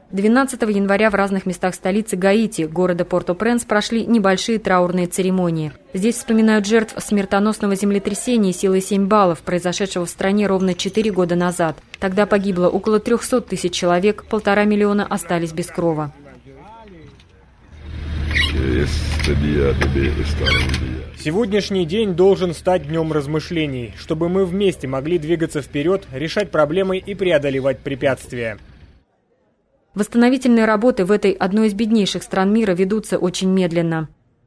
12 января в разных местах столицы Гаити, города Порто-Пренс, прошли небольшие траурные церемонии. Здесь вспоминают жертв смертоносного землетрясения силой 7 баллов, произошедшего в стране ровно 4 года назад. Тогда погибло около 300 тысяч человек, 1,5 миллиона остались без крова. Сегодняшний день должен стать днем размышлений, чтобы мы вместе могли двигаться вперед, решать проблемы и преодолевать препятствия. Восстановительные работы в этой одной из беднейших стран мира ведутся очень медленно.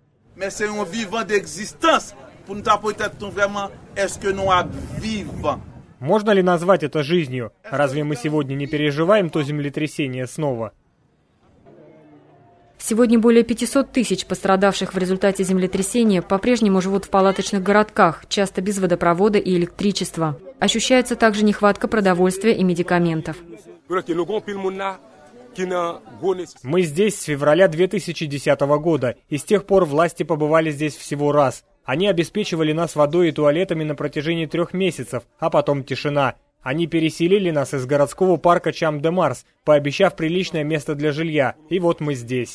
Можно ли назвать это жизнью? Разве мы сегодня не переживаем то землетрясение снова? Сегодня более 500 тысяч пострадавших в результате землетрясения по-прежнему живут в палаточных городках, часто без водопровода и электричества. Ощущается также нехватка продовольствия и медикаментов. Мы здесь с февраля 2010 года, и с тех пор власти побывали здесь всего раз. Они обеспечивали нас водой и туалетами на протяжении 3 месяцев, а потом тишина. Они переселили нас из городского парка Чам-де-Марс, пообещав приличное место для жилья, и вот мы здесь.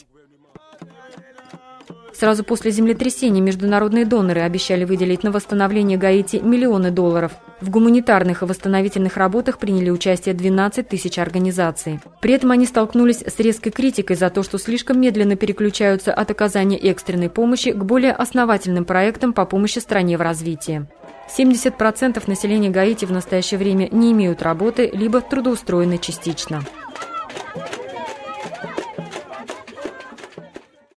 Сразу после землетрясения международные доноры обещали выделить на восстановление Гаити миллионы долларов. В гуманитарных и восстановительных работах приняли участие 12 тысяч организаций. При этом они столкнулись с резкой критикой за то, что слишком медленно переключаются от оказания экстренной помощи к более основательным проектам по помощи стране в развитии. 70% населения Гаити в настоящее время не имеют работы, либо трудоустроены частично.